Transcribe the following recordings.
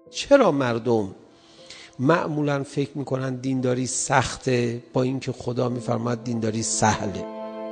چرا مردم معمولا فکر میکنن دینداری سخته با اینکه خدا میفرماید دینداری سهله؟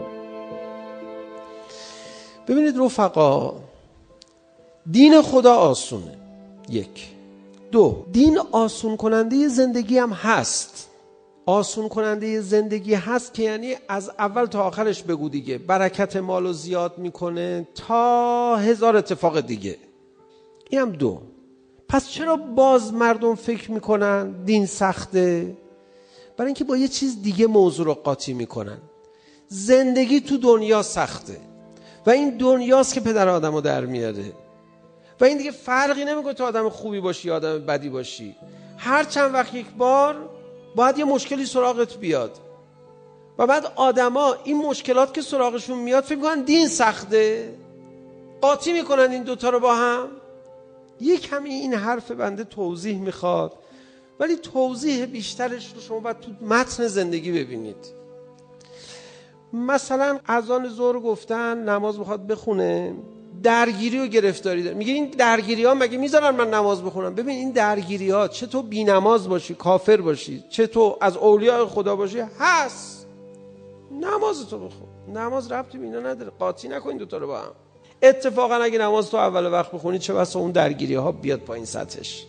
ببینید رفقا، دین خدا آسونه، 1. 2، دین آسون کننده زندگی هم هست. آسون کننده زندگی هست که یعنی از اول تا آخرش بگو دیگه، برکت مالو زیاد میکنه تا 1000 اتفاق دیگه. این هم 2. پس چرا باز مردم فکر میکنن دین سخته؟ برای اینکه با یه چیز دیگه موضوع رو قاطی میکنن. زندگی تو دنیا سخته و این دنیاست که پدر آدمو در میاره و این دیگه فرقی نمیکنه تو آدم خوبی باشی یا آدم بدی باشی. هر چند وقت یک بار باید یه مشکلی سراغت بیاد و بعد آدما این مشکلات که سراغشون میاد فکر میکنن دین سخته، قاطی میکنن این دوتا رو با هم. یک کمی این حرف بنده توضیح میخواد، ولی توضیح بیشترش رو شما باید تو متن زندگی ببینید. مثلا اذان ظهر گفتن نماز بخواد بخونه، درگیری و گرفتاری داره. میگه این درگیری ها مگه میذارن من نماز بخونم؟ ببین این درگیری ها چه تو بی نماز باشی کافر باشی، چه تو از اولیاء خدا باشی هست. نماز تو بخون، نماز ربطی به اینا نداره، قاطی نکن دوتا رو با هم. اتفاقا اگه نماز تو اول وقت بخونی چه بسا اون درگیری ها بیاد پایین سطحش.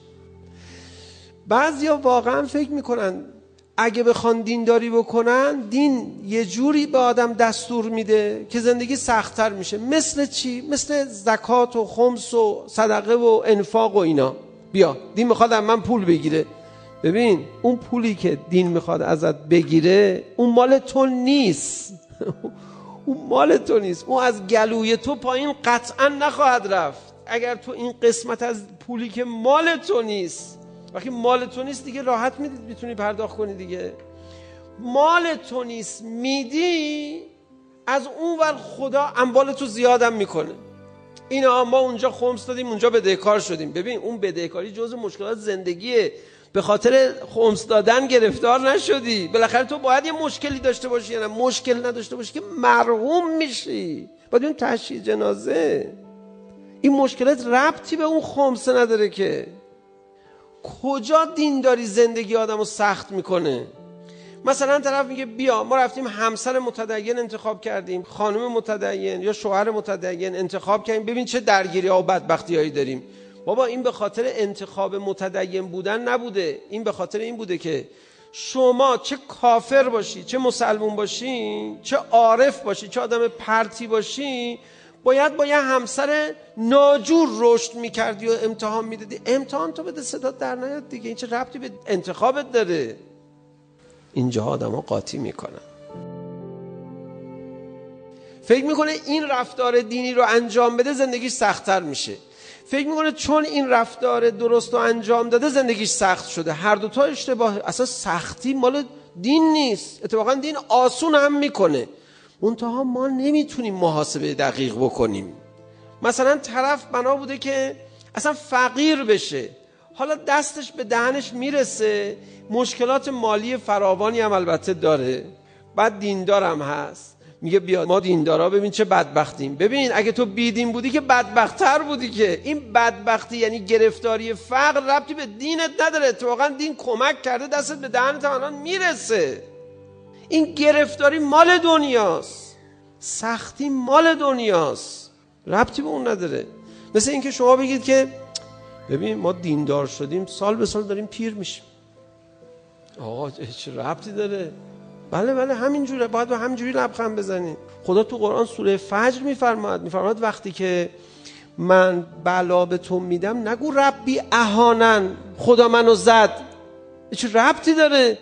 بعضیا واقعا فکر میکنن اگه بخوان دینداری بکنن دین یه جوری به آدم دستور میده که زندگی سخت‌تر میشه. مثل چی؟ مثل زکات و خمس و صدقه و انفاق و اینا. بیا دین میخواد از من پول بگیره. ببین اون پولی که دین میخواد ازت بگیره اون مال تو نیست. اون مال تو نیست، اون از گلوی تو پایین قطعا نخواهد رفت اگر تو این قسمت از پولی که مال تو نیست. وقتی مال تو نیست دیگه راحت میتونی پرداخت کنی دیگه. مال تو نیست میدی، از اون ور خدا اموال تو زیادم میکنه. اینا ما اونجا خمس دادیم اونجا بدهکار شدیم. ببین اون بدهکاری جزء مشکلات زندگیه، به خاطر خمس دادن گرفتار نشدی. بالاخره تو باید یه مشکلی داشته باشی یا نه مشکل نداشته باشی که مرحوم میشی، باید اون تشییع جنازه. این مشکلات ربطی به اون خمسه نداره که. کجا دینداری زندگی آدمو سخت میکنه؟ مثلا طرف میگه بیا ما رفتیم همسر متدین انتخاب کردیم، خانم متدین یا شوهر متدین انتخاب کردیم، ببین چه درگیری ها و بدبختی‌هایی داریم. بابا این به خاطر انتخاب متدین بودن نبوده، این به خاطر این بوده که شما چه کافر باشی، چه مسلمون باشی، چه عارف باشی، چه آدم پرتی باشی، باید با یه همسر ناجور رشد میکردی و امتحان میدادی. امتحان تو بده صدات در نیاد دیگه، این چه ربطی به انتخابت داره؟ اینجا آدم ها قاطی میکنن. فکر میکنه این رفتار دینی رو انجام بده زندگیش سخت‌تر میشه. فکر میکنه چون این رفتار درست رو انجام داده زندگیش سخت شده. هر دوتا اشتباه. اصلا سختی مال دین نیست، اتفاقا دین آسون هم میکنه. منتها ما نمیتونیم محاسبه دقیق بکنیم. مثلا طرف بنا بوده که اصلا فقیر بشه، حالا دستش به دهنش میرسه، مشکلات مالی فراوانی هم البته داره، بعد دیندارم هست، میگه بیا ما دیندارا ببین چه بدبختیم. ببین اگه تو بیدین بودی که بدبخت‌تر بودی. که این بدبختی یعنی گرفتاری فقر ربطی به دینت نداره، اتفاقا دین کمک کرده دستت به دهنت الان میرسه. این گرفتاری مال دنیاست، سختی مال دنیاست، ربطی به اون نداره. مثل اینکه شما بگید که ببین ما دیندار شدیم سال به سال داریم پیر میشیم. آقا چه ربطی داره؟ بله همینجوره، باید با همینجوری لبخند بزنی. خدا تو قرآن سوره فجر میفرماید وقتی که من بلا به تو میدم نگو ربی اهانن، خدا منو زد. چه ربطی داره؟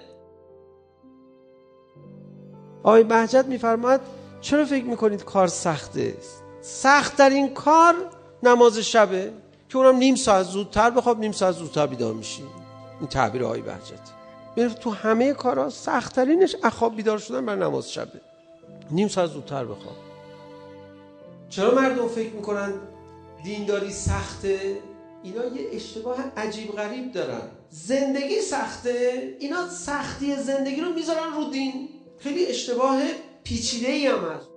آقای بهجت میفرماید چرا فکر میکنید کار سخته؟ سخت در این کار نماز شبه که اونم نیم ساعت زودتر بخواب نیم ساعت زودتر بیدار میشی. این تعبیر آقای بهجت. تو همه کارا سخت‌ترینش خواب بیدار شدن بر نماز شبه، نیم ساعت زودتر بخواب. چرا مردم فکر میکنن دینداری سخته؟ اینا یه اشتباه عجیب غریب دارن. زندگی سخته، اینا سختی زندگی رو میذارن رو دین. خیلی اشتباه پیچیده‌ای هم هست.